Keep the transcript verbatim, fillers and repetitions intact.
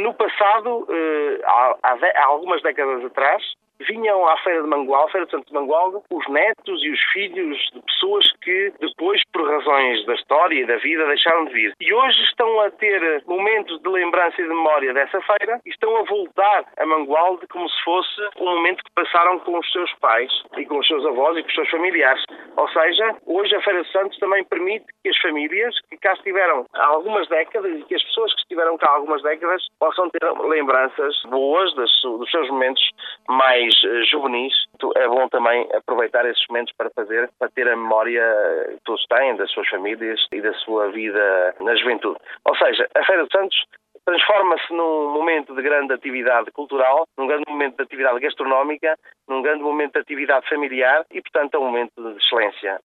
no passado, há, há algumas décadas atrás, vinham à Feira de Mangualde, Feira de Santo Mangualde, os netos e os filhos de pessoas que depois, por razões da história e da vida, deixaram de vir. E hoje estão a ter momentos de lembrança e de memória dessa feira e estão a voltar a Mangualde como se fosse um momento que passaram com os seus pais e com os seus avós e com os seus familiares. Ou seja, hoje a Feira de Santos também permite que as famílias que cá estiveram há algumas décadas e que as pessoas que estiveram cá há algumas décadas possam ter lembranças boas dos, dos seus momentos mais juvenis. É bom também aproveitar esses momentos para fazer, para ter a memória que todos têm das suas famílias e da sua vida na juventude. Ou seja, a Feira de Santos transforma-se num momento de grande atividade cultural, num grande momento de atividade gastronómica, num grande momento de atividade familiar e, portanto, é um momento de excelência